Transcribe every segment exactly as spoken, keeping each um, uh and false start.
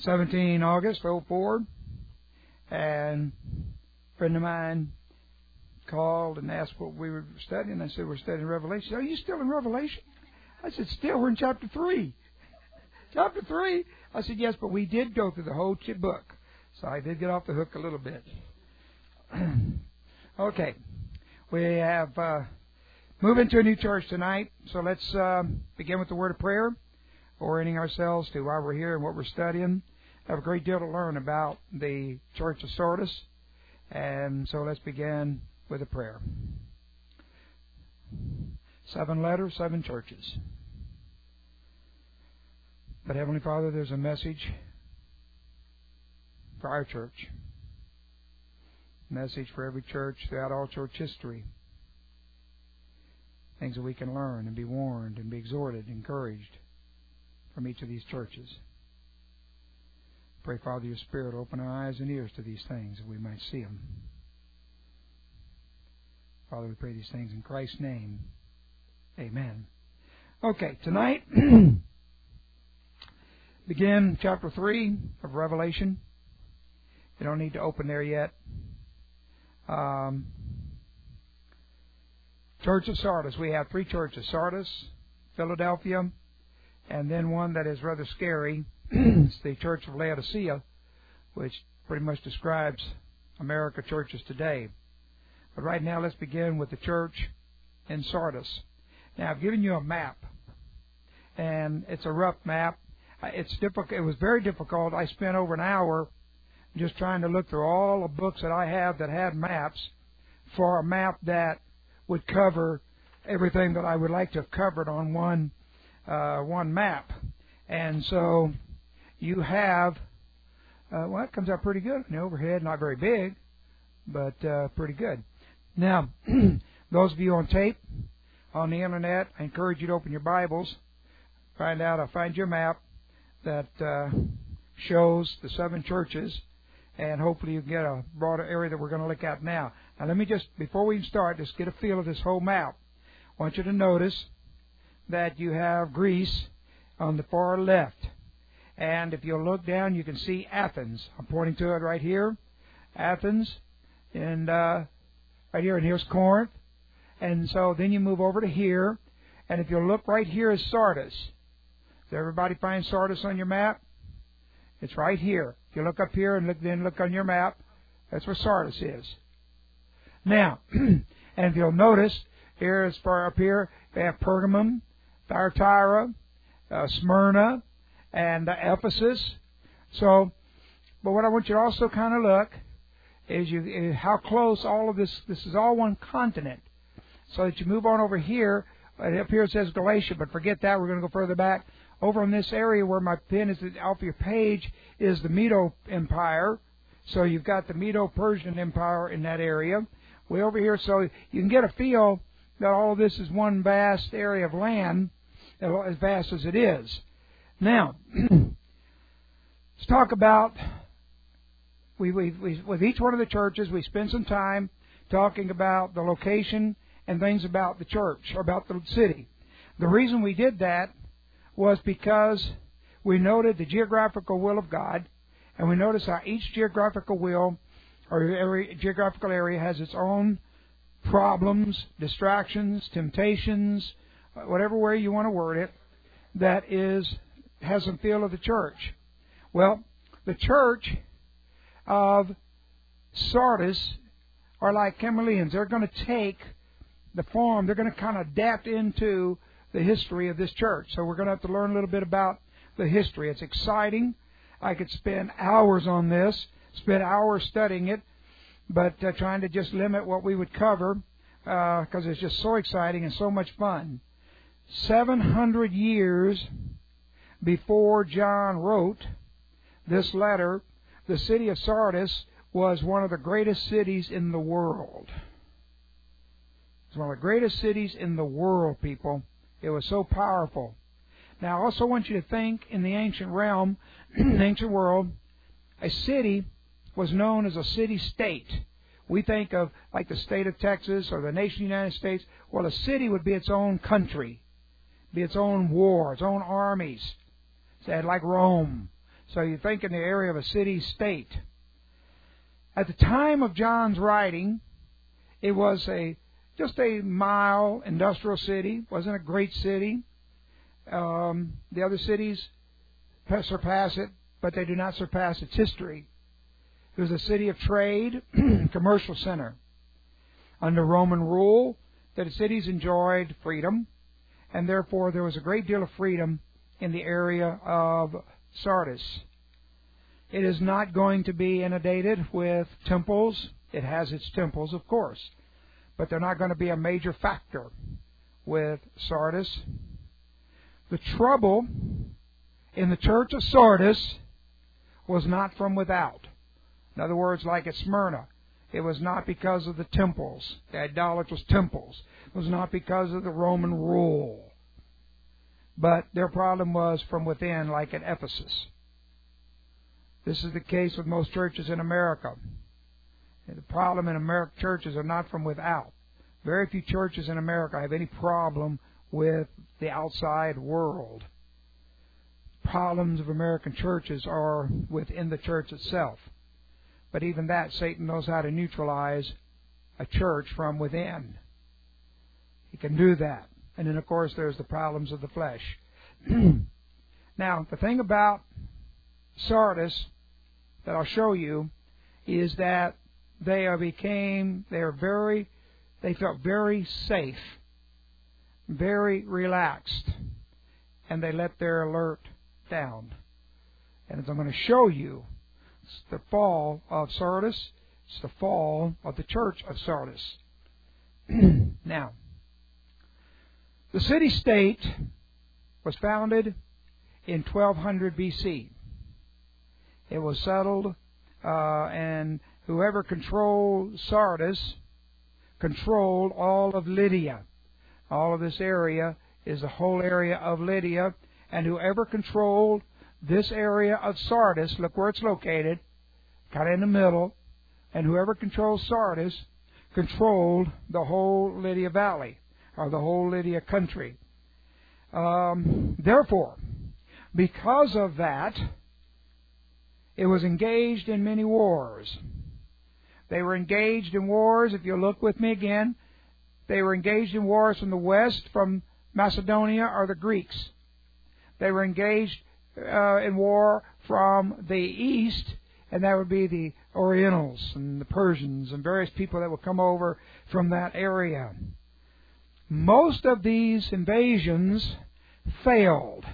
seventeenth of August, oh four, and a friend of mine called and asked what we were studying. I said, we're studying Revelation. Are you still in Revelation? I said, still, we're in chapter three. Chapter three? I said, yes, but we did go through the whole book. So I did get off the hook a little bit. Okay. We have uh, moved into a new church tonight, so let's uh, begin with the word of prayer, orienting ourselves to why we're here and what we're studying. I have a great deal to learn about the Church of Sardis, and so let's begin with a prayer. Seven letters, seven churches. But Heavenly Father, there's a message for our church. Message for every church throughout all church history. Things that we can learn and be warned and be exhorted, encouraged from each of these churches. Pray, Father, your Spirit open our eyes and ears to these things that we might see them. Father, we pray these things in Christ's name. Amen. Okay, tonight, begin chapter three of Revelation. You don't need to open there yet. Um, Church of Sardis. We have three churches: Sardis, Philadelphia, and then one that is rather scary. It's the Church of Laodicea, which pretty much describes America churches today. But right now, let's begin with the church in Sardis. Now, I've given you a map, and it's a rough map. It's difficult. It was very difficult. I spent over an hour just trying to look through all the books that I have that had maps for a map that would cover everything that I would like to have covered on one uh, one map. And so you have, uh, well, it comes out pretty good on the overhead, not very big, but uh, pretty good. Now, those of you on tape, on the Internet, I encourage you to open your Bibles, find out, I'll find your map that uh, shows the seven churches, and hopefully you can get a broader area that we're going to look at now. Now, let me just, before we even start, just get a feel of this whole map. I want you to notice that you have Greece on the far left. And if you'll look down, you can see Athens. I'm pointing to it right here. Athens. And uh, right here, and here's Corinth. And so then you move over to here. And if you'll look right here is Sardis. Does everybody find Sardis on your map? It's right here. If you look up here and look, then look on your map, that's where Sardis is. Now, and if you'll notice, here is far up here, we have Pergamum, Thyatira, uh, Smyrna, and uh, Ephesus. So, but what I want you to also kind of look is you is how close all of this, this is all one continent. So that you move on over here, uh, up here it says Galatia, but forget that, we're going to go further back. Over in this area where my pen is off your page is the Medo Empire. So you've got the Medo-Persian Empire in that area. Way over here, so you can get a feel that all of this is one vast area of land, as vast as it is. Now, let's talk about, we, we, we, with each one of the churches, we spend some time talking about the location and things about the church, or about the city. The reason we did that was because we noted the geographical will of God, and we noticed how each geographical will or every geographical area has its own problems, distractions, temptations, whatever way you want to word it, that is has some feel of the church. Well, the church of Sardis are like chameleons. They're going to take the form, they're going to kind of adapt into the history of this church. So we're going to have to learn a little bit about the history. It's exciting. I could spend hours on this, spend hours studying it, but uh, trying to just limit what we would cover because uh, it's just so exciting and so much fun. seven hundred years before John wrote this letter, the city of Sardis was one of the greatest cities in the world. It's one of the greatest cities in the world, people. It was so powerful. Now, I also want you to think in the ancient realm, ancient world, a city was known as a city-state. We think of like the state of Texas or the nation of the United States. Well, a city would be its own country, be its own war, its own armies. Say like Rome. So you think in the area of a city-state. At the time of John's writing, it was a just a mild industrial city. Wasn't a great city. Um, the other cities surpass it, but they do not surpass its history. It was a city of trade, commercial center. Under Roman rule, the cities enjoyed freedom, and therefore there was a great deal of freedom in the area of Sardis. It is not going to be inundated with temples. It has its temples, of course, but they're not going to be a major factor with Sardis. The trouble in the church of Sardis was not from without. In other words, like at Smyrna, it was not because of the temples, the idolatrous temples. It was not because of the Roman rule. But their problem was from within, like at Ephesus. This is the case with most churches in America. The problem in American churches are not from without. Very few churches in America have any problem with the outside world. Problems of American churches are within the church itself. But even that, Satan knows how to neutralize a church from within. He can do that. And then, of course, there's the problems of the flesh. Now, the thing about Sardis that I'll show you is that they are became, they are very, they felt very safe, very relaxed, and they let their alert down. And as I'm going to show you, it's the fall of Sardis. It's the fall of the church of Sardis. Now, the city-state was founded in twelve hundred B C. It was settled, uh, and whoever controlled Sardis controlled all of Lydia. All of this area is the whole area of Lydia, and whoever controlled this area of Sardis, look where it's located, kind of in the middle, and whoever controlled Sardis controlled the whole Lydia Valley, or the whole Lydia country. Um, therefore, because of that, it was engaged in many wars. They were engaged in wars, if you look with me again, they were engaged in wars from the west, from Macedonia or the Greeks. They were engaged uh, in war from the east, and that would be the Orientals and the Persians and various people that would come over from that area. Most of these invasions failed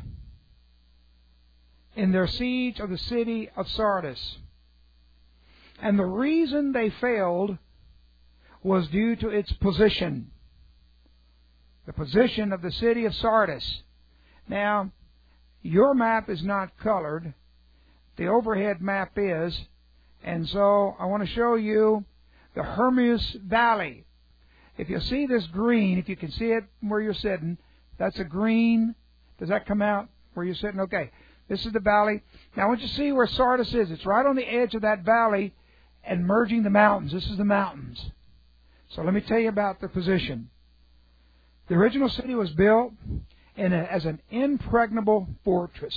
in their siege of the city of Sardis. And the reason they failed was due to its position. The position of the city of Sardis. Now, your map is not colored. The overhead map is. And so I want to show you the Hermus Valley. If you see this green, if you can see it where you're sitting, that's a green. Does that come out where you're sitting? Okay. This is the valley. Now I want you to see where Sardis is. It's right on the edge of that valley and merging the mountains. This is the mountains. So let me tell you about the position. The original city was built in a, as an impregnable fortress.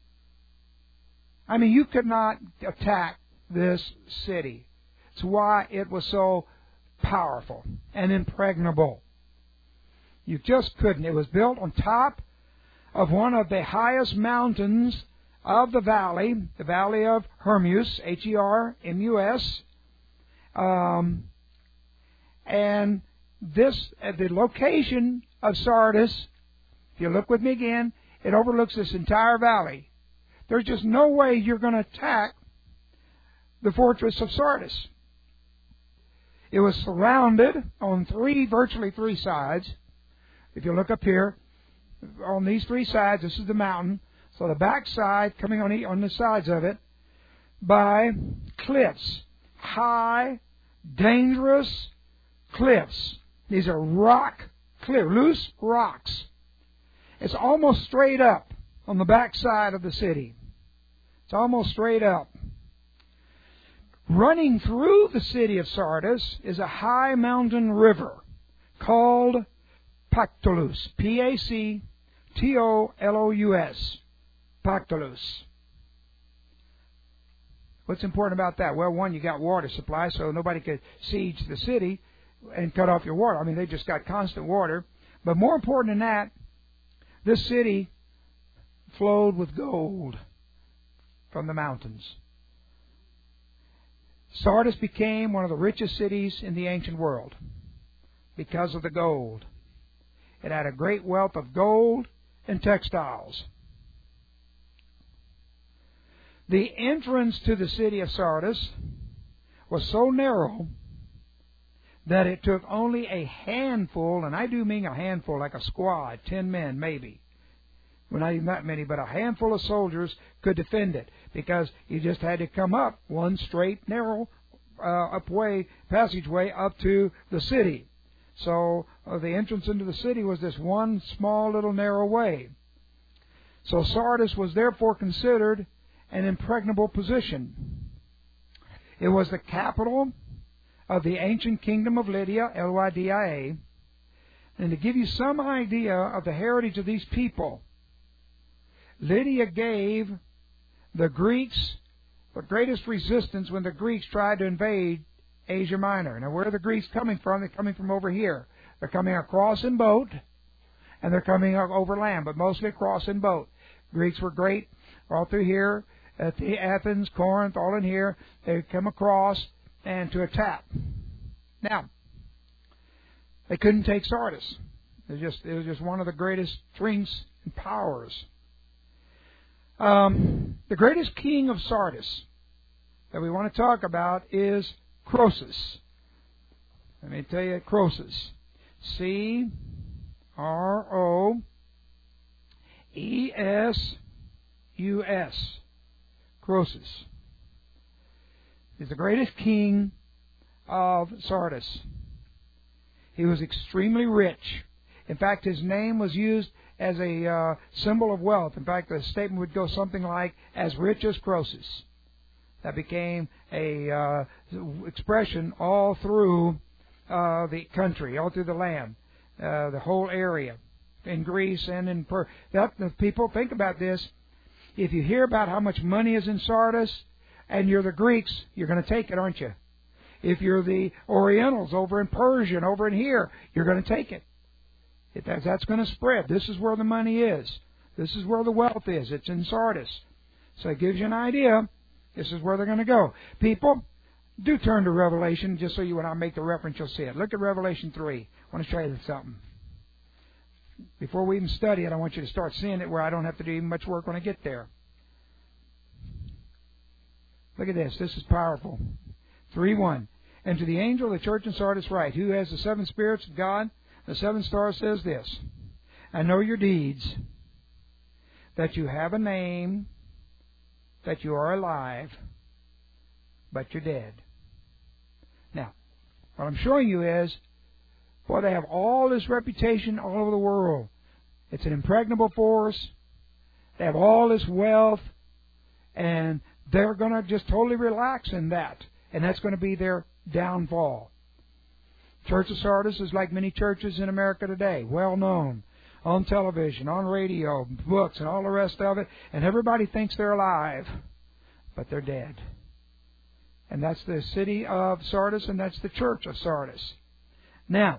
I mean, you could not attack this city. It's why it was so powerful and impregnable. You just couldn't. It was built on top of one of the highest mountains of the valley, the valley of Hermus, H E R M U S. Um, and this, at the location of Sardis, if you look with me again, it overlooks this entire valley. There's just no way you're going to attack the fortress of Sardis. It was surrounded on three, virtually three sides. If you look up here, on these three sides, this is the mountain. So the back side, coming on the, on the sides of it, by cliffs. High, dangerous cliffs. These are rock cliffs, loose rocks. It's almost straight up on the back side of the city. It's almost straight up. Running through the city of Sardis is a high mountain river called Pactolus. P A C T O L O U S. Pactolus. What's important about that? Well, one, you got water supply, so nobody could siege the city and cut off your water. I mean, they just got constant water. But more important than that, this city flowed with gold from the mountains. Sardis became one of the richest cities in the ancient world because of the gold. It had a great wealth of gold and textiles. The entrance to the city of Sardis was so narrow that it took only a handful, and I do mean a handful, like a squad, ten men maybe. Well, not even that many, but a handful of soldiers could defend it, because you just had to come up one straight, narrow uh, upway, passageway up to the city. So uh, the entrance into the city was this one small little narrow way. So Sardis was therefore considered an impregnable position. It was the capital of the ancient kingdom of Lydia, L Y D I A. And to give you some idea of the heritage of these people, Lydia gave the Greeks the greatest resistance when the Greeks tried to invade Asia Minor. Now, where are the Greeks coming from? They're coming from over here. They're coming across in boat, and they're coming over land, but mostly across in boat. Greeks were great all through here, at the Athens, Corinth, all in here. They come across and to attack. Now, they couldn't take Sardis. It was just, it was just one of the greatest strengths and powers. Um, the greatest king of Sardis that we want to talk about is Croesus. Let me tell you, Croesus. C R O E S U S. Croesus. He's the greatest king of Sardis. He was extremely rich. In fact, his name was used as a uh, symbol of wealth. In fact, the statement would go something like, as rich as Croesus. That became a uh, expression all through uh, the country, all through the land, uh, the whole area, in Greece and in Per. That, the people, think about this. If you hear about how much money is in Sardis, and you're the Greeks, you're going to take it, aren't you? If you're the Orientals over in Persia and over in here, you're going to take it. If that's, that's going to spread. This is where the money is. This is where the wealth is. It's in Sardis. So it gives you an idea. This is where they're going to go. People, do turn to Revelation, just so you, when I make the reference, you'll see it. Look at Revelation three. I want to show you something. Before we even study it, I want you to start seeing it where I don't have to do even much work when I get there. Look at this. This is powerful. three one. And to the angel of the church in Sardis write, who has the seven spirits of God, the seven stars, says this, I know your deeds, that you have a name, that you are alive, but you're dead. Now, what I'm showing you is, boy, they have all this reputation all over the world. It's an impregnable force. They have all this wealth, and they're going to just totally relax in that, and that's going to be their downfall. Church of Sardis is like many churches in America today, well known, on television, on radio, books, and all the rest of it, and everybody thinks they're alive, but they're dead. And that's the city of Sardis, and that's the church of Sardis. Now,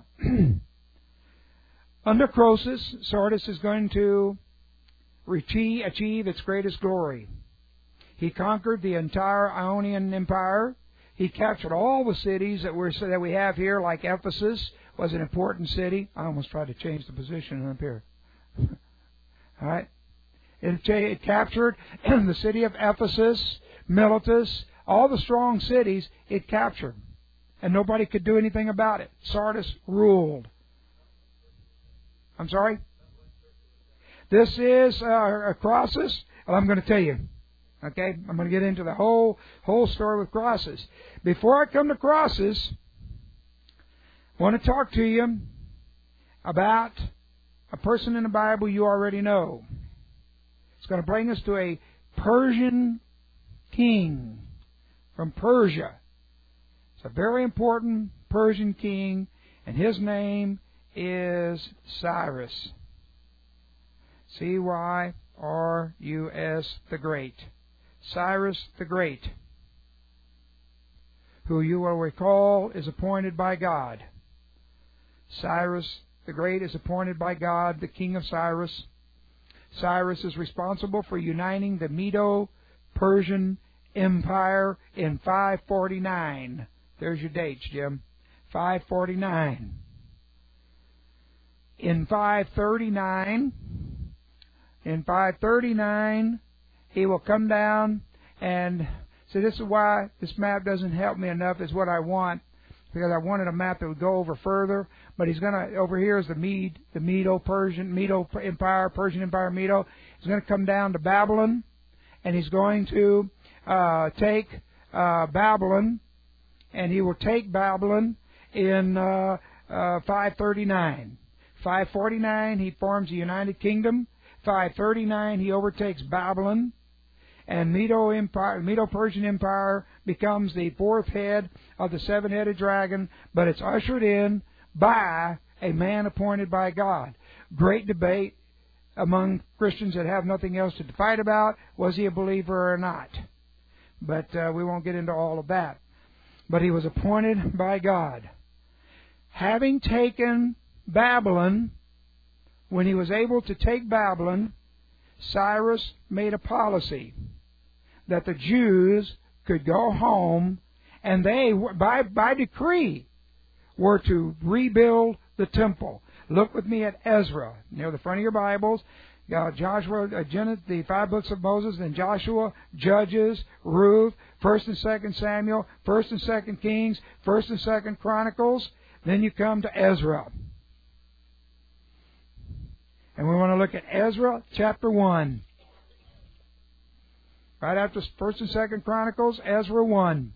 under Croesus, Sardis is going to achieve its greatest glory. He conquered the entire Ionian Empire. He captured all the cities that we that we have here, like Ephesus was an important city. I almost tried to change the position up here. All right. It, it captured the city of Ephesus, Miletus, all the strong cities it captured. And nobody could do anything about it. Sardis ruled. I'm sorry? This is uh, Croesus. Well, I'm going to tell you. Okay? I'm going to get into the whole whole story with Croesus. Before I come to Croesus, I want to talk to you about a person in the Bible you already know. It's going to bring us to a Persian king from Persia. It's a very important Persian king, and his name is Cyrus. C Y R U S the Great. Cyrus the Great. who you will recall is appointed by God. Cyrus the Great is appointed by God, the king of Cyrus. Cyrus is responsible for uniting the Medo-Persian Empire in five forty-nine. There's your dates, Jim. five forty-nine. In five thirty-nine, in five thirty-nine, he will come down and see, this is why this map doesn't help me enough, is what I want, because I wanted a map that would go over further. But he's going to, over here is the Mede, the Medo-Persian, Medo Empire, Persian Empire, Medo. He's going to come down to Babylon, and he's going to uh, take uh, Babylon, and he will take Babylon in uh, uh, five thirty-nine. five forty-nine, he forms the United Kingdom. five thirty-nine, he overtakes Babylon. And Medo Empire, Medo-Persian Empire becomes the fourth head of the seven-headed dragon, but it's ushered in by a man appointed by God. Great debate among Christians that have nothing else to fight about. Was he a believer or not? But uh, we won't get into all of that. But he was appointed by God. Having taken Babylon, when he was able to take Babylon, Cyrus made a policy that the Jews could go home, and they, by, by decree, were to rebuild the temple. Look with me at Ezra, near the front of your Bibles. Uh, Joshua, uh, Genesis, the five books of Moses, then Joshua, Judges, Ruth, First and Second Samuel, First and Second Kings, First and Second Chronicles. Then you come to Ezra. And we want to look at Ezra chapter one. Right after First and Second Chronicles, Ezra one.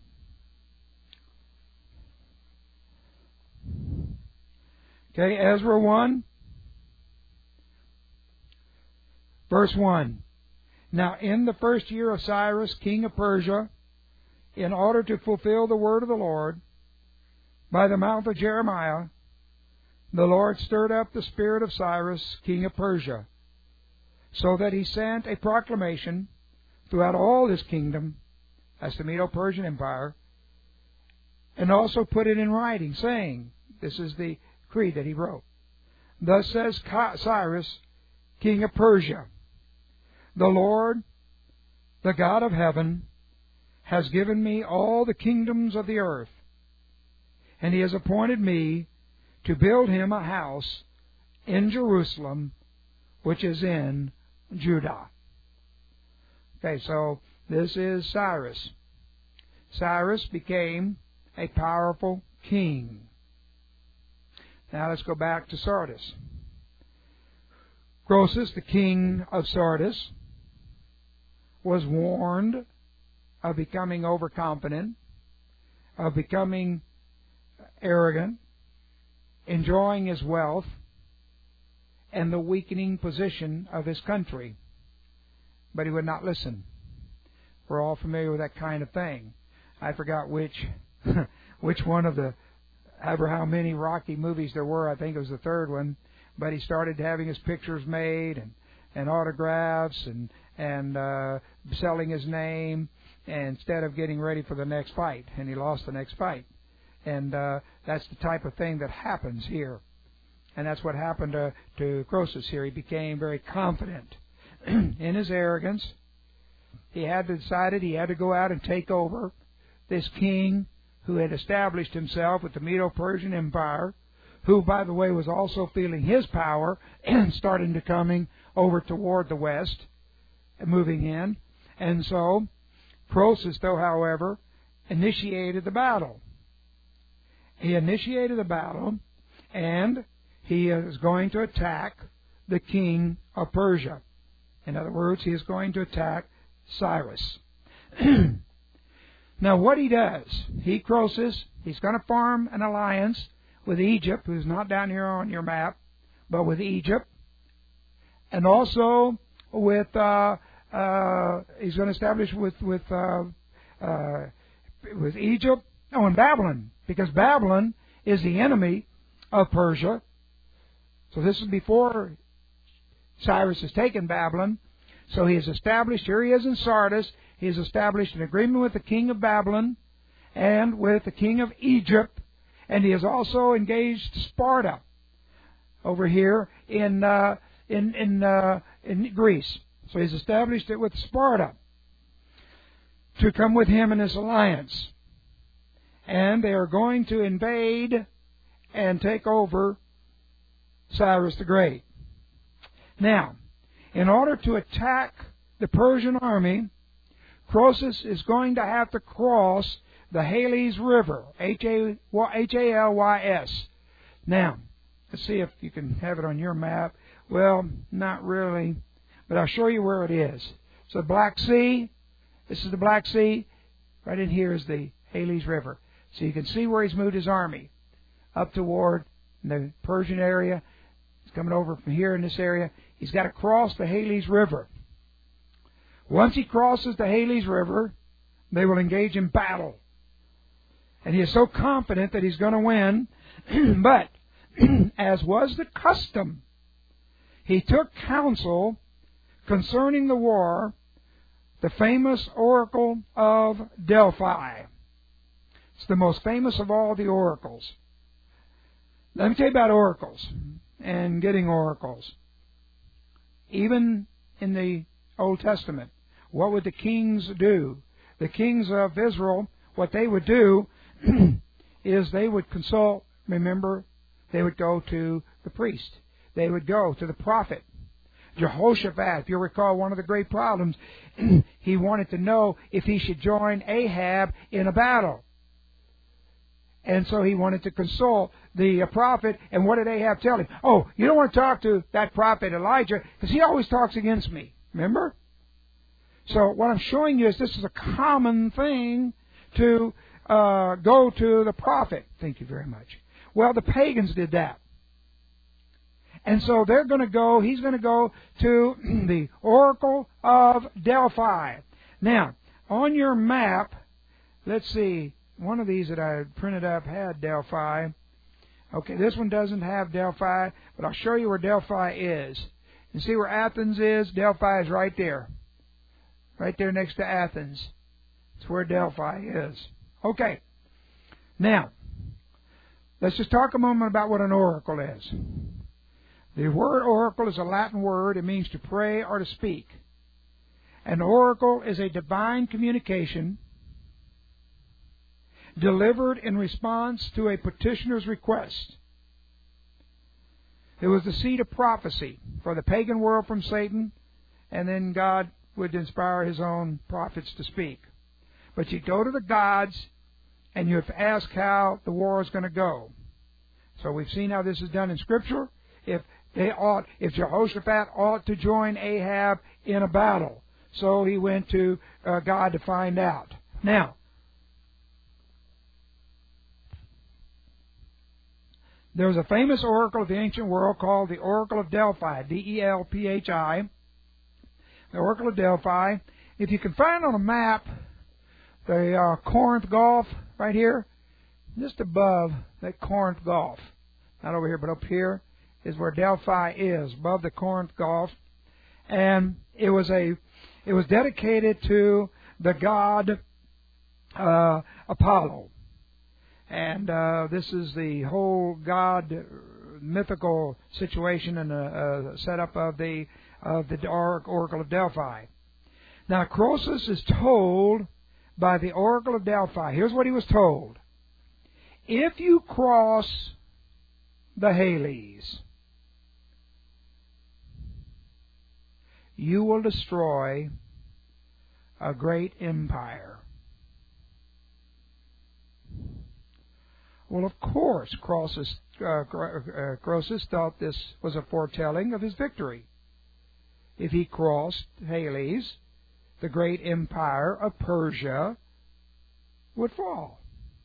Okay, Ezra one, verse one. Now in the first year of Cyrus, king of Persia, in order to fulfill the word of the Lord, by the mouth of Jeremiah, the Lord stirred up the spirit of Cyrus, king of Persia, so that he sent a proclamation throughout all his kingdom, that's the Medo-Persian Empire, and also put it in writing, saying, this is the creed that he wrote, thus says Cyrus, king of Persia, the Lord, the God of heaven, has given me all the kingdoms of the earth, and he has appointed me to build him a house in Jerusalem, which is in Judah. Okay, so this is Cyrus. Cyrus became a powerful king. Now let's go back to Sardis. Croesus, the king of Sardis, was warned of becoming overconfident, of becoming arrogant, enjoying his wealth, and the weakening position of his country. But he would not listen. We're all familiar with that kind of thing. I forgot which which one of the, ever how many Rocky movies there were. I think it was the third one. But he started having his pictures made and, and autographs and, and uh, selling his name instead of getting ready for the next fight. And he lost the next fight. And uh, that's the type of thing that happens here. And that's what happened to, to Croesus here. He became very confident in his arrogance. He had decided he had to go out and take over this king who had established himself with the Medo-Persian Empire, who, by the way, was also feeling his power and starting to coming over toward the west, moving in. And so, Croesus, though, however, initiated the battle. He initiated the battle, and he is going to attack the king of Persia. In other words, he is going to attack Cyrus. Now, what he does, he, Croesus, he's going to form an alliance with Egypt, who's not down here on your map, but with Egypt, and also with, uh, uh, he's going to establish with, with, uh, uh, with Egypt, oh, and Babylon, because Babylon is the enemy of Persia. So this is before Cyrus has taken Babylon. So he has established, here he is in Sardis, he has established an agreement with the king of Babylon, and with the king of Egypt, and he has also engaged Sparta over here in uh, in in uh, in Greece. So he's established it with Sparta to come with him in this alliance, and they are going to invade and take over Cyrus the Great. Now, in order to attack the Persian army, Croesus is going to have to cross the Halys River, H A L Y S. Now, let's see if you can have it on your map. Well, not really, but I'll show you where it is. So, Black Sea, this is the Black Sea. Right in here is the Halys River. So you can see where he's moved his army up toward the Persian area. He's coming over from here in this area. He's got to cross the Halys River. Once he crosses the Halys River, they will engage in battle. And he is so confident that he's going to win. But, as was the custom, he took counsel concerning the war, the famous oracle of Delphi. It's the most famous of all the oracles. Let me tell you about oracles and getting oracles. Even in the Old Testament, what would the kings do? The kings of Israel, what they would do is they would consult, remember, they would go to the priest. They would go to the prophet. Jehoshaphat, if you recall, one of the great problems, he wanted to know if he should join Ahab in a battle. And so he wanted to consult the uh, prophet. And what did Ahab tell him? Oh, you don't want to talk to that prophet Elijah because he always talks against me. Remember? So what I'm showing you is this is a common thing to uh, go to the prophet. Thank you very much. Well, the pagans did that. And so they're going to go, he's going to go to the Oracle of Delphi. Now, on your map, let's see, one of these that I printed up had Delphi. Okay, this one doesn't have Delphi, but I'll show you where Delphi is. You see where Athens is? Delphi is right there. Right there next to Athens. It's where Delphi is. Okay. Now, let's just talk a moment about what an oracle is. The word oracle is a Latin word. It means to pray or to speak. An oracle is a divine communication delivered in response to a petitioner's request. It was the seed of prophecy for the pagan world from Satan, and then God would inspire His own prophets to speak. But you go to the gods, and you have to ask how the war is going to go. So we've seen how this is done in Scripture. If they ought, if Jehoshaphat ought to join Ahab in a battle, so he went to uh, God to find out. Now, there was a famous oracle of the ancient world called the Oracle of Delphi, D E L P H I. The Oracle of Delphi. If you can find on a map the uh, Corinth Gulf right here, just above that Corinth Gulf, not over here but up here, is where Delphi is, above the Corinth Gulf. And it was a, it was dedicated to the god uh, Apollo. And uh, this is the whole god mythical situation and uh, uh, setup of the of the Oracle of Delphi. Now, Croesus is told by the Oracle of Delphi. Here's what he was told: if you cross the Halys, you will destroy a great empire. Well, of course, Croesus, uh, Croesus thought this was a foretelling of his victory. If he crossed Halys, the great empire of Persia would fall.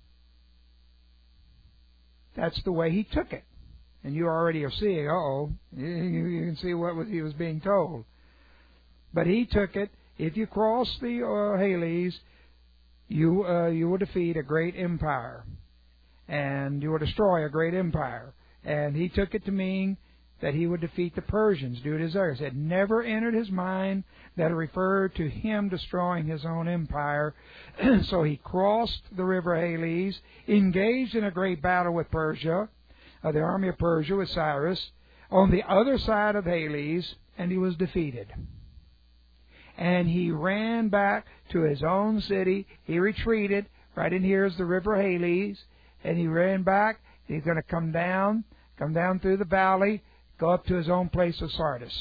That's the way he took it. And you already are seeing, uh-oh, you, you can see what was, he was being told. But he took it, if you cross the uh, Halys, you, uh, you will defeat a great empire. And you will destroy a great empire. And he took it to mean that he would defeat the Persians due to his arrogance. It never entered his mind that it referred to him destroying his own empire. So he crossed the river Halys, engaged in a great battle with Persia, uh, the army of Persia with Cyrus, on the other side of Halys, and he was defeated. And he ran back to his own city. He retreated. Right in here is the river Halys. And he ran back. He's going to come down, come down through the valley, go up to his own place of Sardis.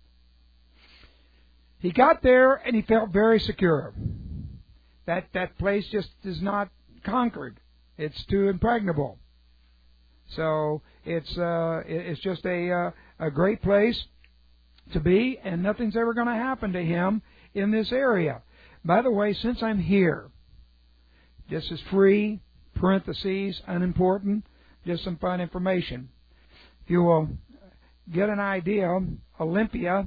He got there and he felt very secure. That that place just is not conquered. It's too impregnable. So it's uh, it's just a uh, a great place to be, and nothing's ever going to happen to him in this area. By the way, since I'm here, this is free, parentheses, unimportant, just some fun information. If you will get an idea, Olympia,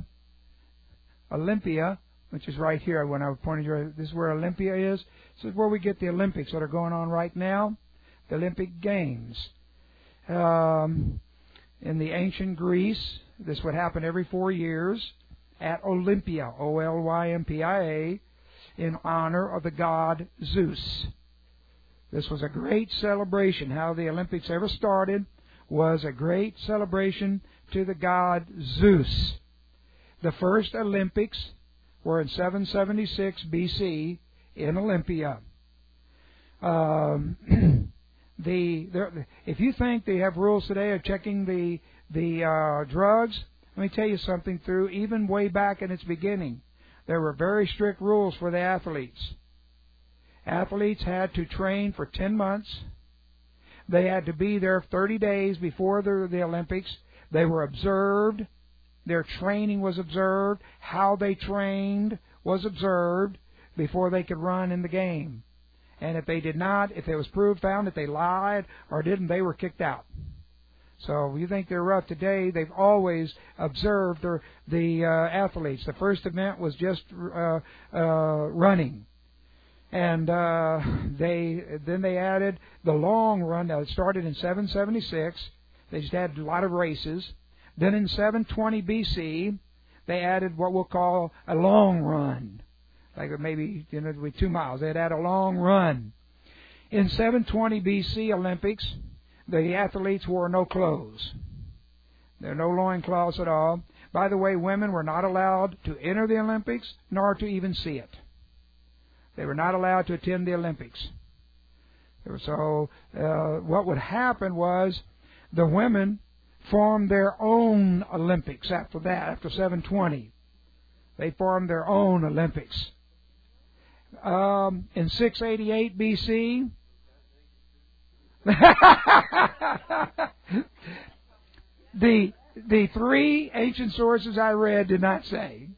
Olympia, which is right here when I pointed you, this is where Olympia is. This is where we get the Olympics that are going on right now, the Olympic Games. Um, in the ancient Greece, this would happen every four years at Olympia, O L Y M P I A, in honor of the god Zeus. This was a great celebration. How the Olympics ever started was a great celebration to the god Zeus. The first Olympics were in seven seventy-six B C in Olympia. Um, the there, if you think they have rules today of checking the the uh, drugs, let me tell you something. Through even way back in its beginning, there were very strict rules for the athletes. Athletes had to train for ten months. They had to be there thirty days before the, the Olympics. They were observed. Their training was observed. How they trained was observed before they could run in the game. And if they did not, if it was proved, found that they lied or didn't, they were kicked out. So if you think they're rough today, they've always observed their, the uh, athletes. The first event was just uh, uh, running. And uh, they then they added the long run. Now, it started in seven seventy-six. They just had a lot of races. Then in seven twenty B C, they added what we'll call a long run. Like maybe, you know, with two miles. They'd add a long run. In seven twenty B C Olympics, the athletes wore no clothes. There are no loincloths at all. By the way, women were not allowed to enter the Olympics, nor to even see it. They were not allowed to attend the Olympics. So uh, what would happen was the women formed their own Olympics after that, after seven twenty. They formed their own Olympics. Um, in six eighty-eight B C, the the three ancient sources I read did not say.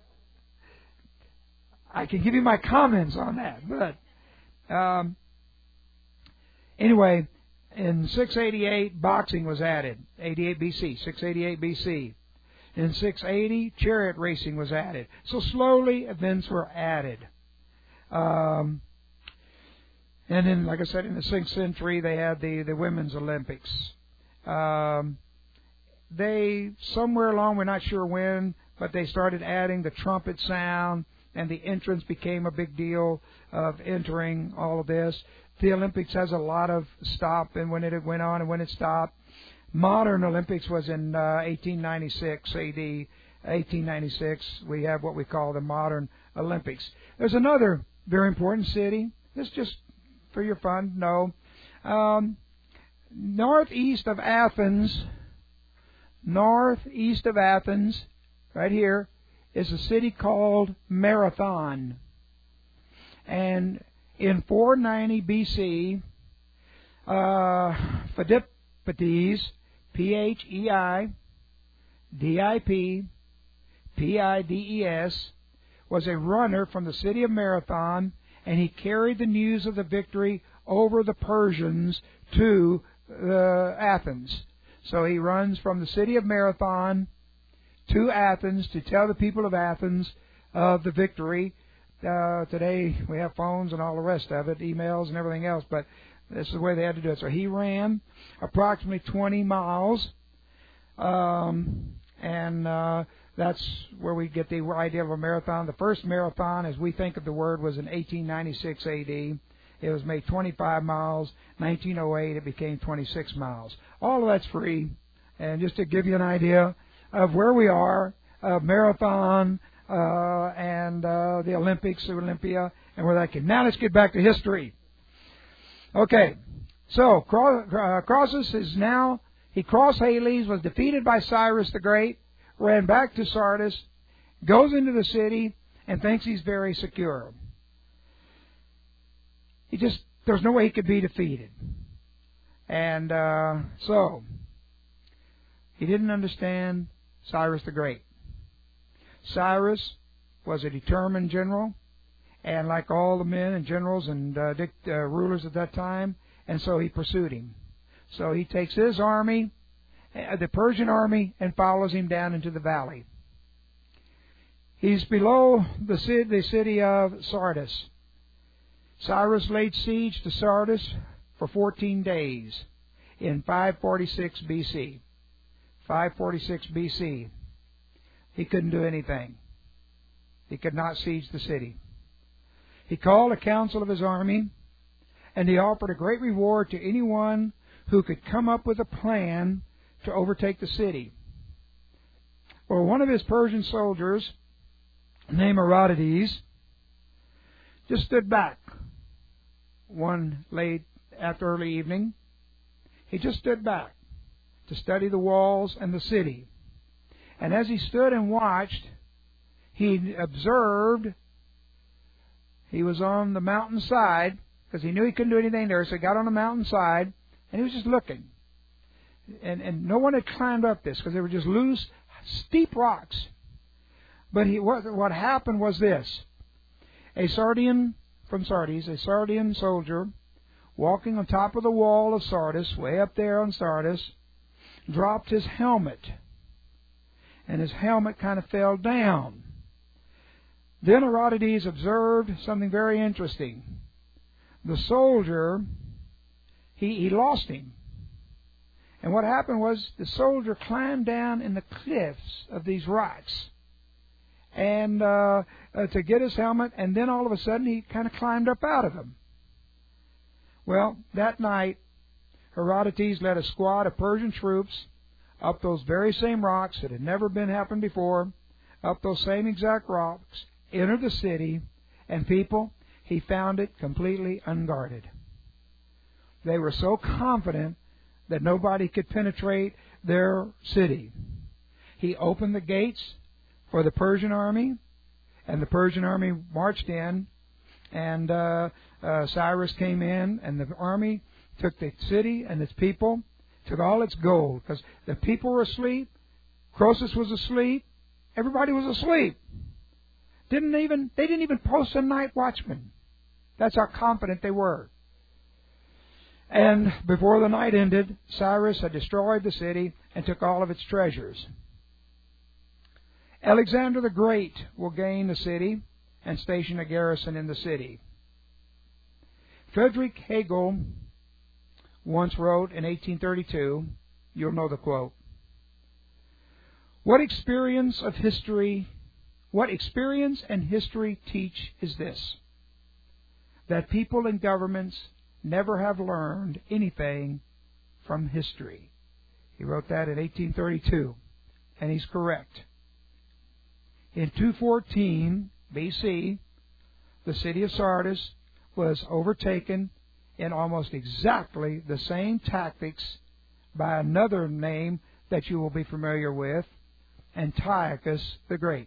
I can give you my comments on that, but um, anyway, in six eighty-eight, boxing was added. eighty-eight B C, six eighty-eight B C. In six eighty, chariot racing was added. So slowly, events were added. Um, and then, like I said, in the sixth century, they had the, the Women's Olympics. Um, they, somewhere along, we're not sure when, but they started adding the trumpet sound, and the entrance became a big deal of entering all of this. The Olympics has a lot of stop, and when it went on and when it stopped. Modern Olympics was in uh, eighteen ninety-six A D. eighteen ninety-six, we have what we call the modern Olympics. There's another very important city. This is just for your fun. No. Um, northeast of Athens, northeast of Athens, right here, is a city called Marathon. And in four ninety B C, uh, Phidippides, P H E I D I P P I D E S, was a runner from the city of Marathon, and he carried the news of the victory over the Persians to uh, Athens. So he runs from the city of Marathon to Athens to tell the people of Athens of the victory. Uh, today we have phones and all the rest of it, emails and everything else, but this is the way they had to do it. So he ran approximately twenty miles. Um, and uh, that's where we get the idea of a marathon. The first marathon, as we think of the word, was in eighteen ninety-six A D. It was made twenty-five miles. nineteen oh eight, it became twenty-six miles. All of that's free. And just to give you an idea of where we are, uh, marathon uh, and uh, the Olympics, Olympia, and where that came. Now let's get back to history. Okay, so Croesus is now, he crossed Halys, was defeated by Cyrus the Great, ran back to Sardis, goes into the city, and thinks he's very secure. He just, there's no way he could be defeated. And uh, so, he didn't understand Cyrus the Great. Cyrus was a determined general, and like all the men and generals and uh, dict, uh, rulers at that time, and so he pursued him. So he takes his army, uh, the Persian army, and follows him down into the valley. He's below the city, the city of Sardis. Cyrus laid siege to Sardis for fourteen days in five forty-six B C. five forty-six B C. He couldn't do anything. He could not siege the city. He called a council of his army, and he offered a great reward to anyone who could come up with a plan to overtake the city. Well, one of his Persian soldiers, named Herodotus, just stood back one late after early evening. He just stood back to study the walls and the city. And as he stood and watched, he observed, he was on the mountainside, because he knew he couldn't do anything there, so he got on the mountainside, and he was just looking. And, and no one had climbed up this, because they were just loose, steep rocks. But he, what, what happened was this. A Sardian from Sardis, a Sardian soldier, walking on top of the wall of Sardis, way up there on Sardis, dropped his helmet. And his helmet kind of fell down. Then Herodotus observed something very interesting. The soldier, he, he lost him. And what happened was the soldier climbed down in the cliffs of these rocks and uh, uh, to get his helmet, and then all of a sudden he kind of climbed up out of them. Well, that night, Herodotus led a squad of Persian troops up those very same rocks that had never been happened before, up those same exact rocks, entered the city, and people, he found it completely unguarded. They were so confident that nobody could penetrate their city. He opened the gates for the Persian army, and the Persian army marched in, and uh, uh, Cyrus came in, and the army took the city and its people, took all its gold, because the people were asleep, Croesus was asleep, everybody was asleep. Didn't even they didn't even post a night watchman. That's how confident they were. And before the night ended, Cyrus had destroyed the city and took all of its treasures. Alexander the Great will gain the city and station a garrison in the city. Friedrich Hegel once wrote in eighteen thirty-two, you'll know the quote, What experience of history, what experience and history teach is this, that people and governments never have learned anything from history. He wrote that in eighteen thirty-two, and he's correct. In two fourteen B C, the city of Sardis was overtaken in almost exactly the same tactics by another name that you will be familiar with, Antiochus the Great.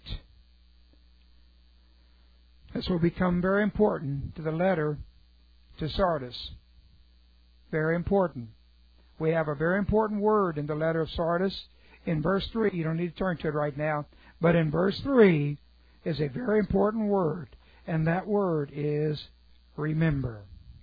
This will become very important to the letter to Sardis. Very important. We have a very important word in the letter of Sardis. In verse three, you don't need to turn to it right now, but in verse three is a very important word, and that word is remember.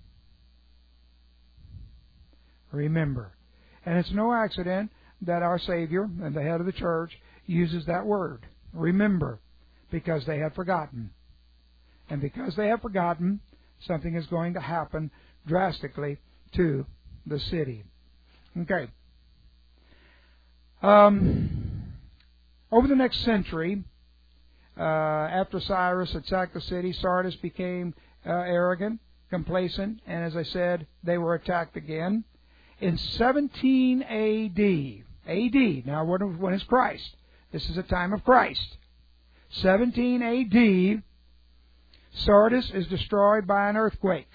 Remember. And it's no accident that our Savior and the head of the church uses that word, remember, because they have forgotten. And because they have forgotten, something is going to happen drastically to the city. Okay. Um, over the next century, uh, after Cyrus had sacked the city, Sardis became uh, arrogant, complacent, and as I said, they were attacked again. In seventeen A D, A D, now when, when is Christ? This is a time of Christ. seventeen A D, Sardis is destroyed by an earthquake.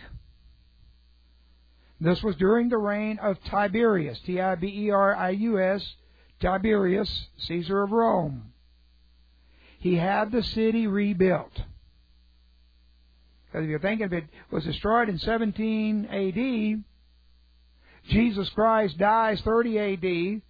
This was during the reign of Tiberius, T I B E R I U S, Tiberius, Caesar of Rome. He had the city rebuilt. Because if you think if it was destroyed in seventeen A D, Jesus Christ dies thirty A D,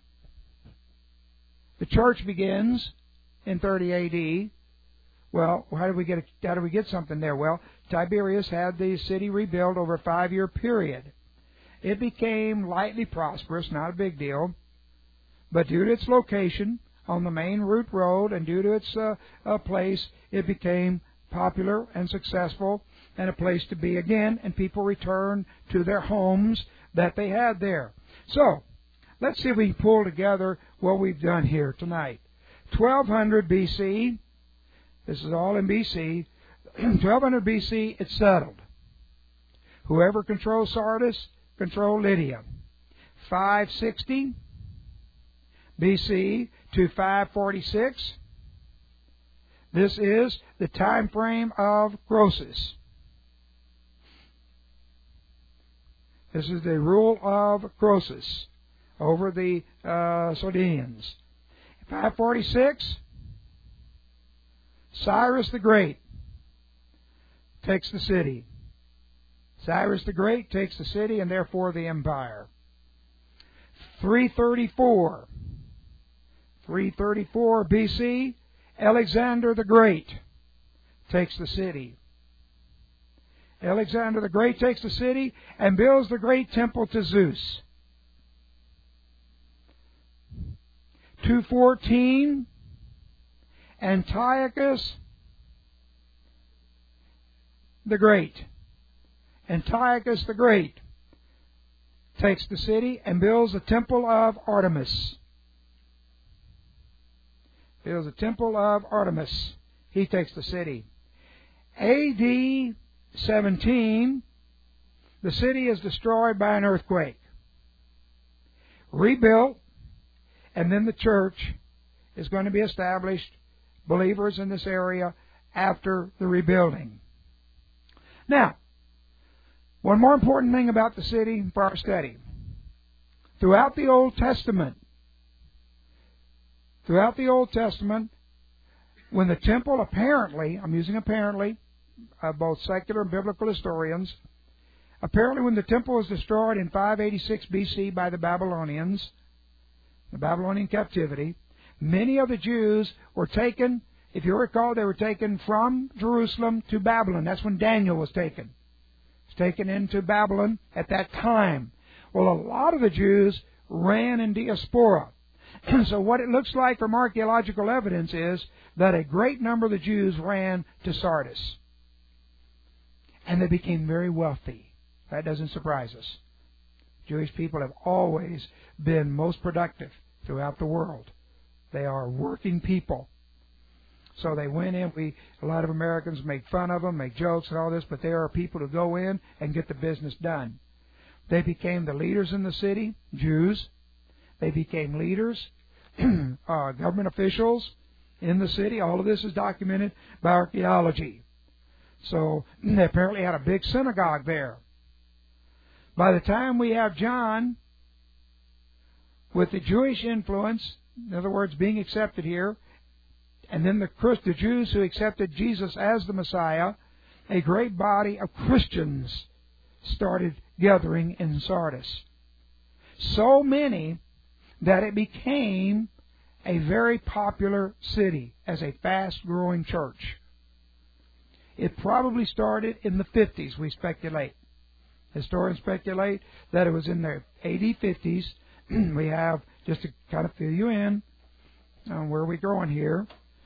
the church begins in thirty A D. Well, how did we get how did we get something there? Well, Tiberius had the city rebuilt over a five-year period. It became lightly prosperous, not a big deal, but due to its location on the main route road and due to its uh, uh, place, it became popular and successful and a place to be again, and people returned to their homes that they had there. So, let's see if we can pull together what we've done here tonight. twelve hundred B C, this is all in B C, twelve hundred B C, it's settled. Whoever controls Sardis, control Lydia. five sixty B C to five forty-six, this is the time frame of Croesus. This is the rule of Croesus over the uh, Sardinians. five forty-six, Cyrus the Great takes the city. Cyrus the Great takes the city and therefore the empire. three thirty-four, three thirty-four B C, Alexander the Great takes the city. Alexander the Great takes the city and builds the great temple to Zeus. two fourteen, Antiochus the Great. Antiochus the Great takes the city and builds the temple of Artemis. Builds the temple of Artemis. He takes the city. A D seventeen, the city is destroyed by an earthquake. Rebuilt, and then the church is going to be established, believers in this area, after the rebuilding. Now, one more important thing about the city for our study. Throughout the Old Testament, throughout the Old Testament, when the temple apparently, I'm using apparently, uh, both secular and biblical historians, apparently when the temple was destroyed in five eighty-six B C by the Babylonians, the Babylonian captivity, many of the Jews were taken, if you recall, they were taken from Jerusalem to Babylon. That's when Daniel was taken. He was taken into Babylon at that time. Well, a lot of the Jews ran in diaspora. So what it looks like from archaeological evidence is that a great number of the Jews ran to Sardis. And they became very wealthy. That doesn't surprise us. Jewish people have always been most productive throughout the world. They are working people. So they went in. We a lot of Americans make fun of them, make jokes and all this, but there are people who go in and get the business done. They became the leaders in the city, Jews. They became leaders, uh, government officials in the city. All of this is documented by archaeology. So they apparently had a big synagogue there. By the time we have John, with the Jewish influence, in other words, being accepted here, and then the, the Jews who accepted Jesus as the Messiah, a great body of Christians started gathering in Sardis. So many that it became a very popular city as a fast-growing church. It probably started in the fifties, we speculate. Historians speculate that it was in the A D fifties. We have, just to kind of fill you in on where we're going here,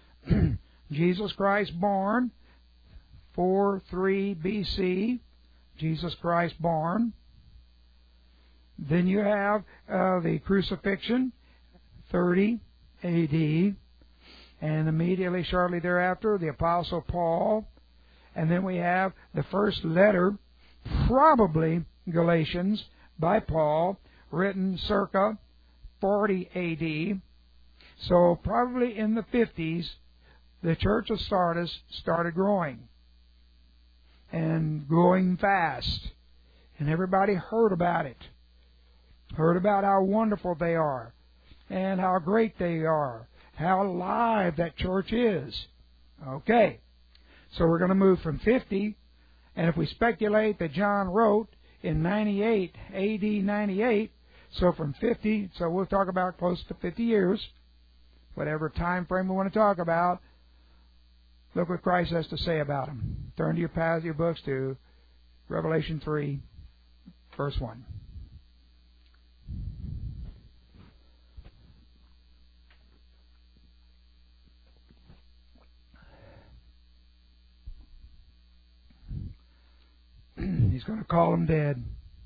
Jesus Christ born, four three B C, Jesus Christ born. Then you have uh, the crucifixion, thirty A D, and immediately, shortly thereafter, the Apostle Paul, and then we have the first letter, probably Galatians, by Paul, written circa forty A D. So probably in the fifties, the church of Sardis started growing, and growing fast, and everybody heard about it, heard about how wonderful they are, and how great they are, how alive that church is. Okay, so we're going to move from fifty, and if we speculate that John wrote in ninety-eight, A D ninety-eight, so from fifty, so we'll talk about close to fifty years, whatever time frame we want to talk about. Look what Christ has to say about them. Turn to your paths, your books to Revelation three, verse one. He's going to call them dead.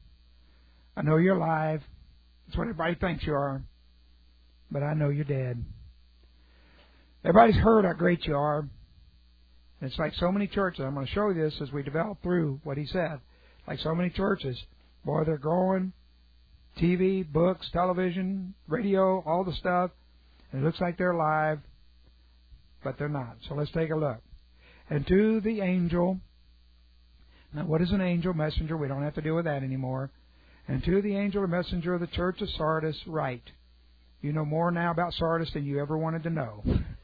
I know you're alive. That's what everybody thinks you are. But I know you're dead. Everybody's heard how great you are. And it's like so many churches. I'm going to show you this as we develop through what he said. Like so many churches. Boy, they're growing. T V, books, television, radio, all the stuff. And it looks like they're alive. But they're not. So let's take a look. And to the angel... Now, what is an angel messenger? We don't have to deal with that anymore. And to the angel or messenger of the church of Sardis, write. You know more now about Sardis than you ever wanted to know.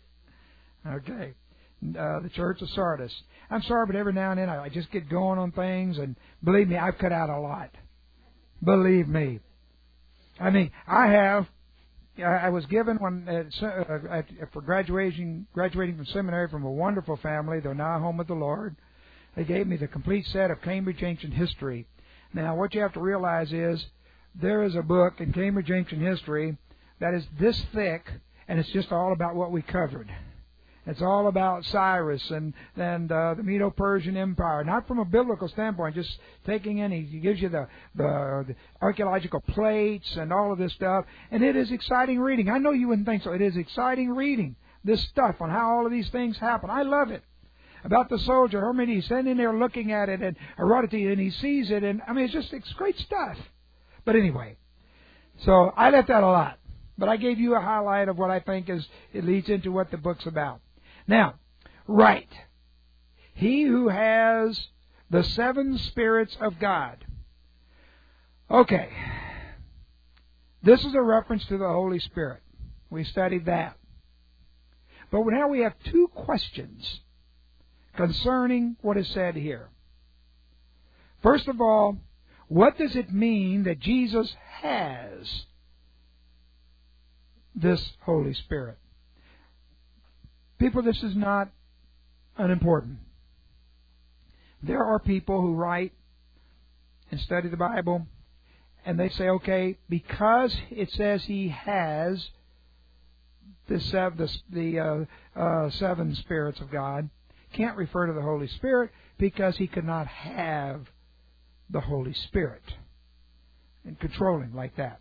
Okay. Uh, the church of Sardis. I'm sorry, but every now and then I, I just get going on things, and believe me, I've cut out a lot. Believe me. I mean, I have. I was given one uh, uh, for graduating, graduating from seminary from a wonderful family. They're now home with the Lord. They gave me the complete set of Cambridge Ancient History. Now, what you have to realize is there is a book in Cambridge Ancient History that is this thick, and it's just all about what we covered. It's all about Cyrus and, and uh, the Medo-Persian Empire, not from a biblical standpoint, just taking in, he gives you the, the, the archaeological plates and all of this stuff, and it is exciting reading. I know you wouldn't think so. It is exciting reading, this stuff on how all of these things happen. I love it. About the soldier, Hermes, he's sitting there looking at it, and Herodotus, and he sees it, and I mean, it's just it's great stuff. But anyway, so I left out a lot, but I gave you a highlight of what I think is it leads into what the book's about. Now, right, he who has the seven spirits of God. Okay, this is a reference to the Holy Spirit. We studied that, but now we have two questions concerning what is said here. First of all, what does it mean that Jesus has this Holy Spirit? People, this is not unimportant. There are people who write and study the Bible, and they say, okay, because it says He has the seven, the, the uh, uh, seven spirits of God, can't refer to the Holy Spirit because He could not have the Holy Spirit and control Him like that.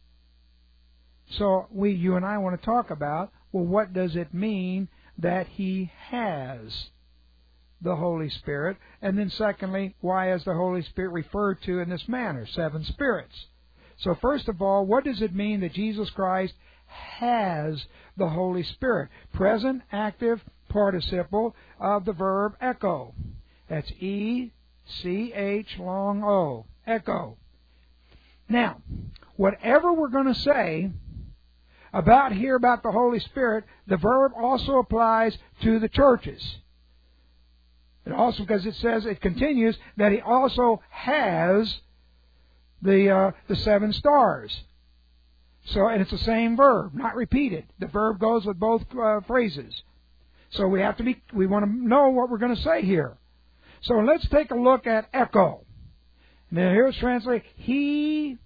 So we, you and I want to talk about, well, what does it mean that He has the Holy Spirit? And then secondly, why is the Holy Spirit referred to in this manner, seven spirits? So first of all, what does it mean that Jesus Christ has the Holy Spirit? Present, active, participle of the verb echo. That's E C H long O. Echo. Now, whatever we're going to say about here about the Holy Spirit, the verb also applies to the churches. It also, because it says, it continues, that He also has the uh, the seven stars. So, and it's the same verb, not repeated. The verb goes with both uh, phrases. So we have to be, we want to know what we're going to say here. So let's take a look at echo. Now here's translated, He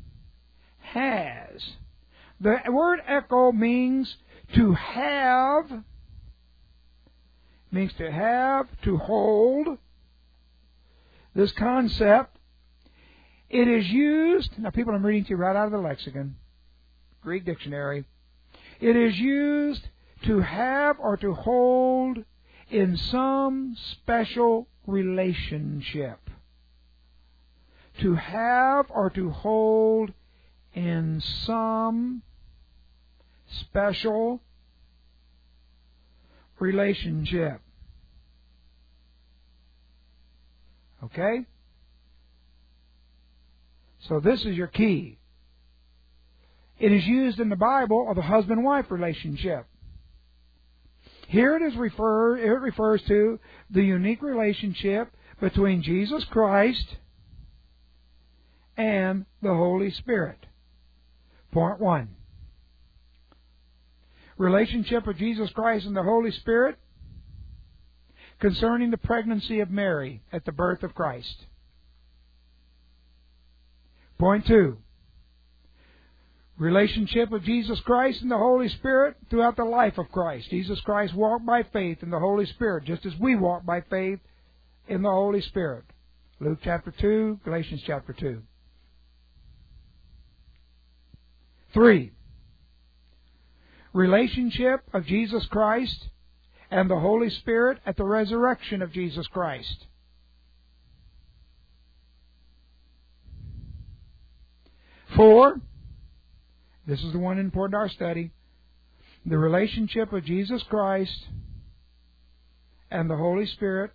has. The word echo means to have, means to have, to hold. This concept, it is used, now people, I'm reading to you right out of the lexicon, Greek dictionary. It is used to have or to hold in some special relationship. To have or to hold in some special relationship. Okay? So this is your key. It is used in the Bible of a husband-wife relationship. Here it is refer, it refers to the unique relationship between Jesus Christ and the Holy Spirit. Point one. Relationship of Jesus Christ and the Holy Spirit concerning the pregnancy of Mary at the birth of Christ. Point two. Relationship of Jesus Christ and the Holy Spirit throughout the life of Christ. Jesus Christ walked by faith in the Holy Spirit, just as we walk by faith in the Holy Spirit. Luke chapter two, Galatians chapter two. Three. Relationship of Jesus Christ and the Holy Spirit at the resurrection of Jesus Christ. Four. This is the one important to our study. The relationship of Jesus Christ and the Holy Spirit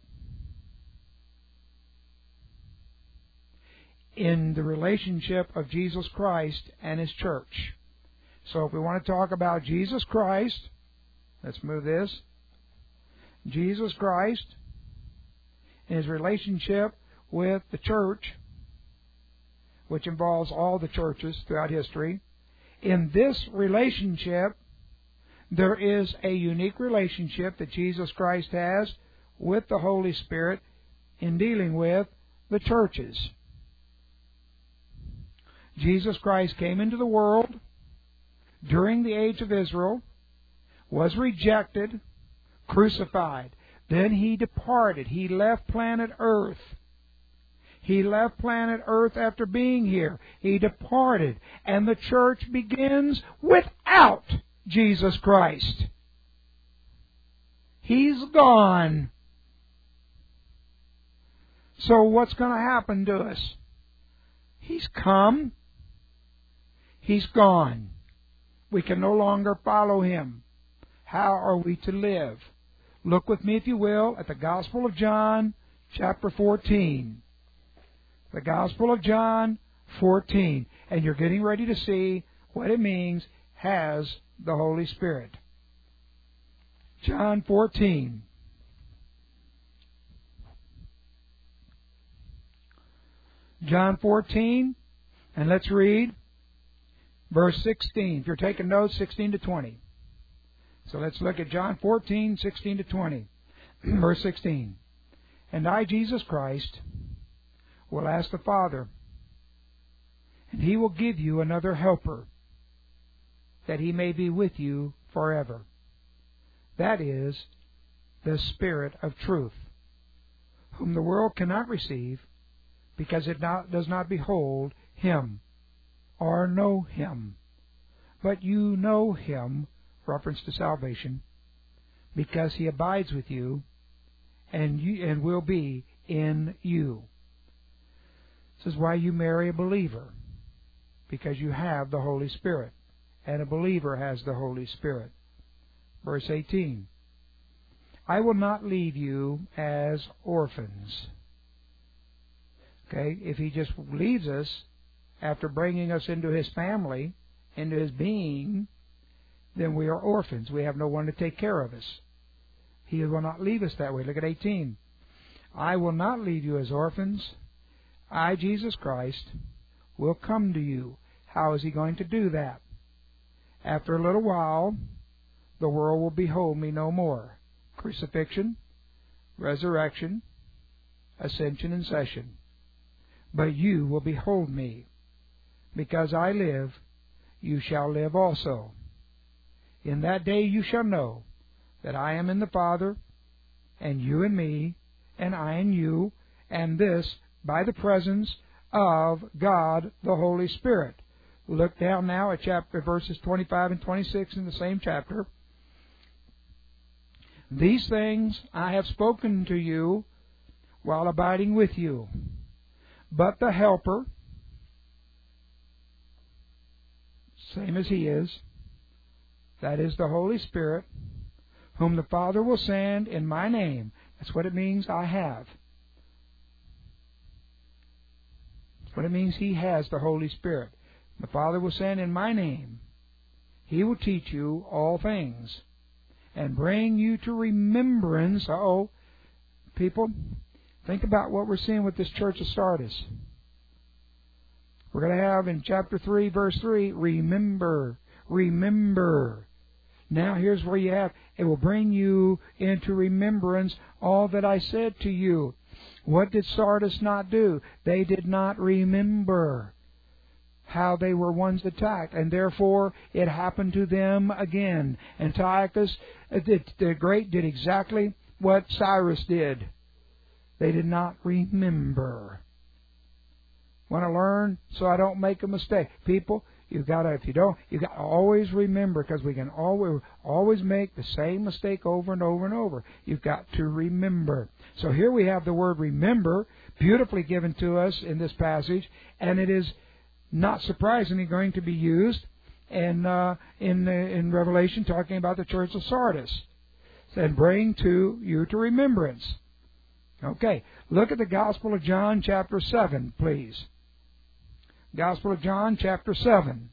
in the relationship of Jesus Christ and His church. So if we want to talk about Jesus Christ, let's move this. Jesus Christ and His relationship with the church, which involves all the churches throughout history. In this relationship, there is a unique relationship that Jesus Christ has with the Holy Spirit in dealing with the churches. Jesus Christ came into the world during the age of Israel, was rejected, crucified. Then He departed. He left planet Earth. He left planet Earth after being here. He departed. And the church begins without Jesus Christ. He's gone. So what's going to happen to us? He's come. He's gone. We can no longer follow Him. How are we to live? Look with me, if you will, at the Gospel of John, chapter fourteen. The Gospel of John, fourteen. And you're getting ready to see what it means, has the Holy Spirit. John fourteen. John fourteen, and let's read verse sixteen. If you're taking notes, sixteen to twenty. So let's look at John fourteen, sixteen to twenty. Verse sixteen. And I, Jesus Christ, will ask the Father, and He will give you another helper, that He may be with you forever. That is the Spirit of truth, whom the world cannot receive, because it not, does not behold Him or know Him. But you know Him, reference to salvation, because He abides with you and you, and will be in you. This is why you marry a believer, because you have the Holy Spirit, and a believer has the Holy Spirit. Verse eighteen. I will not leave you as orphans. Okay, if He just leaves us after bringing us into His family, into His being, then we are orphans. We have no one to take care of us. He will not leave us that way. Look at eighteen. I will not leave you as orphans. I, Jesus Christ, will come to you. How is He going to do that? After a little while, the world will behold me no more. Crucifixion, resurrection, ascension, and session. But you will behold me. Because I live, you shall live also. In that day you shall know that I am in the Father, and you in me, and I in you, and this by the presence of God the Holy Spirit. Look down now at chapter verses twenty-five and twenty-six in the same chapter. These things I have spoken to you while abiding with you. But the Helper, same as He is, that is the Holy Spirit, whom the Father will send in my name. That's what it means, I have. That's what it means, He has the Holy Spirit. The Father will send in my name. He will teach you all things and bring you to remembrance. Uh-oh, people, think about what we're seeing with this church of Sardis. We're going to have in chapter three, verse three, remember, remember. Now here's where you have, it will bring you into remembrance all that I said to you. What did Sardis not do? They did not remember how they were once attacked, and therefore it happened to them again. Antiochus the Great did exactly what Cyrus did. They did not remember. Want to learn so I don't make a mistake? People, you gotta, if you don't, you gotta always remember, because we can always always make the same mistake over and over and over. You've got to remember. So here we have the word remember, beautifully given to us in this passage, and it is not surprisingly going to be used in uh, in uh, in Revelation, talking about the church of Sardis, and bring to you to remembrance. Okay, look at the Gospel of John, chapter seven, please. Gospel of John, chapter seven.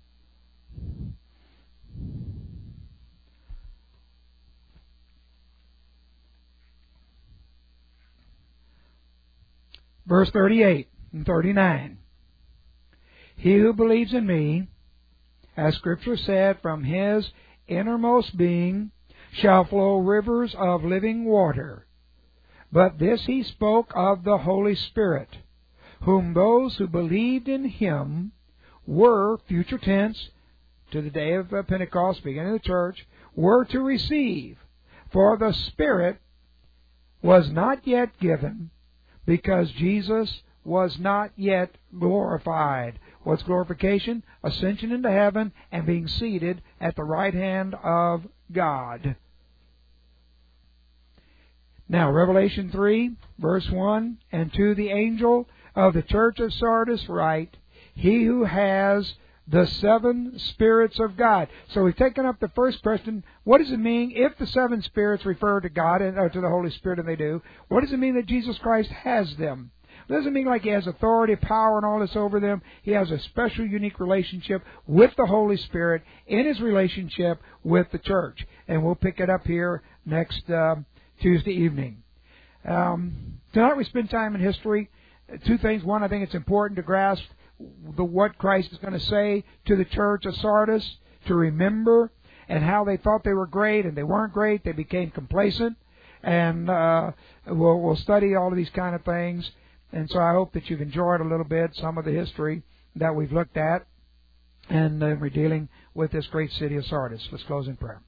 Verse thirty-eight and thirty-nine. He who believes in me, as Scripture said, from his innermost being shall flow rivers of living water. But this he spoke of the Holy Spirit, whom those who believed in Him were, future tense, to the day of Pentecost, beginning of the church, were to receive. For the Spirit was not yet given, because Jesus was not yet glorified. What's glorification? Ascension into heaven and being seated at the right hand of God. Now, Revelation three, verse one, and to the angel of the church of Sardis write, he who has the seven spirits of God. So we've taken up the first question, what does it mean if the seven spirits refer to God, and, or to the Holy Spirit, and they do? What does it mean that Jesus Christ has them? It doesn't mean like He has authority, power, and all this over them. He has a special, unique relationship with the Holy Spirit in His relationship with the church. And we'll pick it up here next uh, Tuesday evening. Um, tonight we spend time in history. Two things. One, I think it's important to grasp the what Christ is going to say to the church of Sardis, to remember, and how they thought they were great and they weren't great. They became complacent. And uh, we'll, we'll study all of these kind of things. And so I hope that you've enjoyed a little bit some of the history that we've looked at, and uh, we're dealing with this great city of Sardis. Let's close in prayer.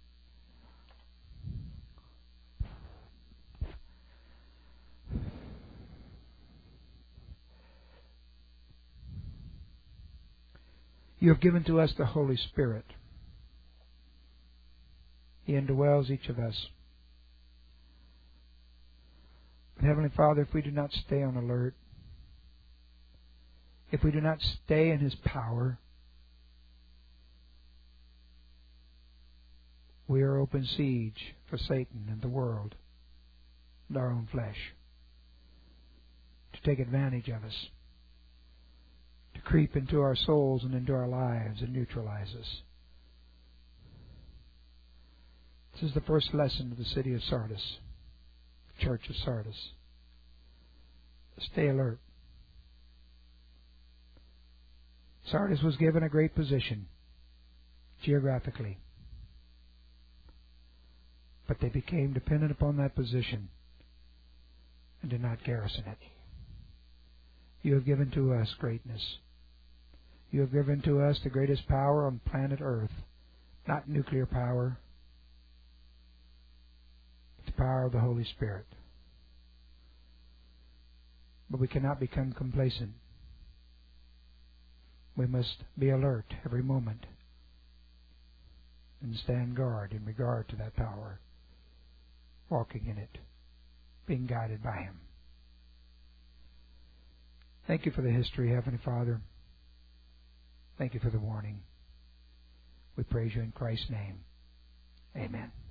You have given to us the Holy Spirit. He indwells each of us. But Heavenly Father, if we do not stay on alert, if we do not stay in His power, we are open siege for Satan and the world and our own flesh to take advantage of us, to creep into our souls and into our lives and neutralize us. This is the first lesson of the city of Sardis, the church of Sardis. Stay alert. Sardis was given a great position geographically, but they became dependent upon that position and did not garrison it. You have given to us greatness. You have given to us the greatest power on planet Earth, not nuclear power, but the power of the Holy Spirit. But we cannot become complacent. We must be alert every moment and stand guard in regard to that power, walking in it, being guided by Him. Thank you for the history, Heavenly Father. Thank you for the warning. We praise you in Christ's name. Amen.